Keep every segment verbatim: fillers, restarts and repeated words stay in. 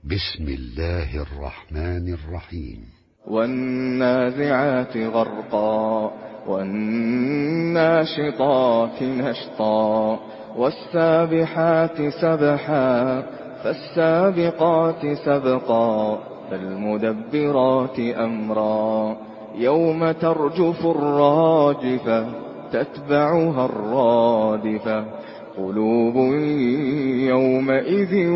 بسم الله الرحمن الرحيم. والنازعات غرقا والناشطات نشطا والسابحات سبحا فالسابقات سبقا فالمدبرات أمرا يوم ترجف الراجفة تتبعها الرادفة قلوب يومئذ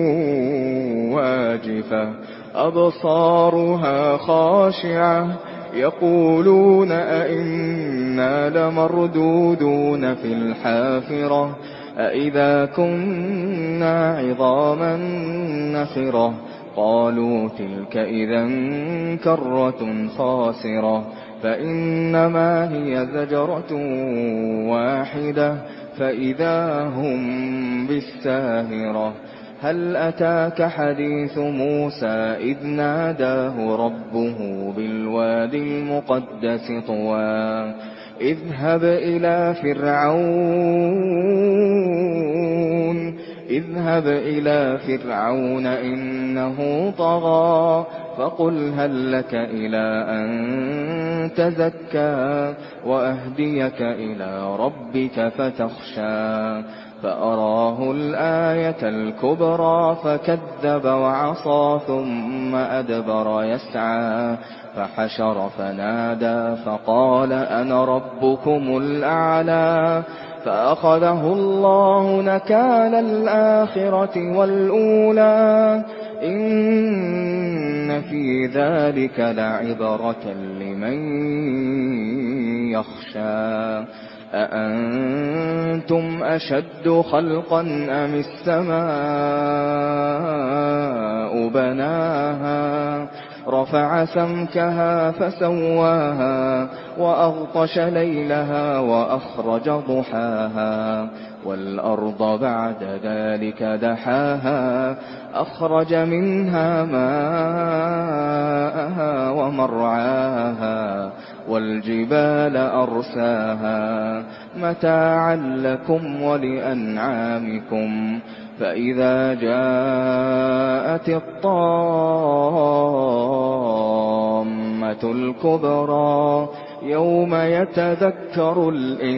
واجفة أبصارها خاشعة يقولون أئنا لمردودون في الحافرة أئذا كنا عظاما نخرة قالوا تلك إذا كرة خاسرة فإنما هي زجرة واحدة فإذا هم بالساهرة هل أتاك حديث موسى إذ ناداه ربه بالوادي المقدس طوى اذهب إلى فرعون اذهب إلى فرعون إنه طغى فقل هل لك إلى أن تزكى وأهديك إلى ربك فتخشى فأراه الآية الكبرى فكذب وعصى ثم أدبر يسعى فحشر فنادى فقال أنا ربكم الأعلى فأخذه الله نكال الآخرة والأولى إن في ذلك لعبرة لمن يخشى أأنتم أشد خلقا أم السماء بناها رفع سمكها فسواها وأغطش ليلها وأخرج ضحاها والأرض بعد ذلك دحاها أخرج منها ماءها ومرعاها والجبال أرساها متاعا لكم ولأنعامكم فإذا جاءت الطامة الكبرى يوم يتذكر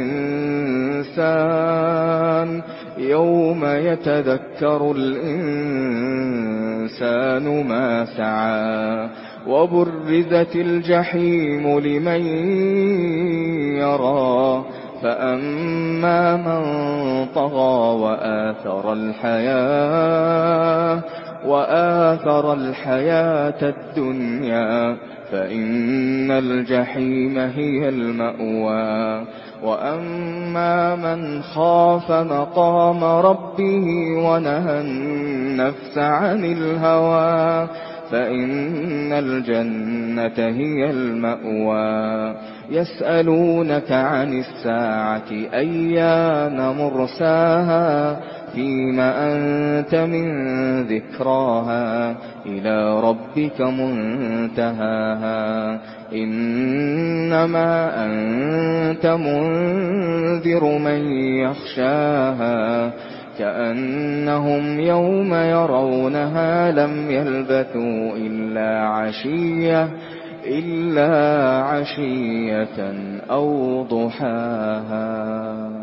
الإنسان يوم يتذكر الإنسان ما سعى وبرزت الجحيم لمن يرى فأما من طغى وآثر الحياة وآثر الحياة الدنيا فإن الجحيم هي المأوى وأما من خاف مقام ربه ونهى النفس عن الهوى فإن الجنة هي المأوى يسألونك عن الساعة أيان مرساها فيما أنت من ذكراها إلى ربك منتهاها إنما أنت منذر من يخشاها كأنهم يوم يرونها لم يلبثوا إلا عشية إلا عشية أو ضحاها.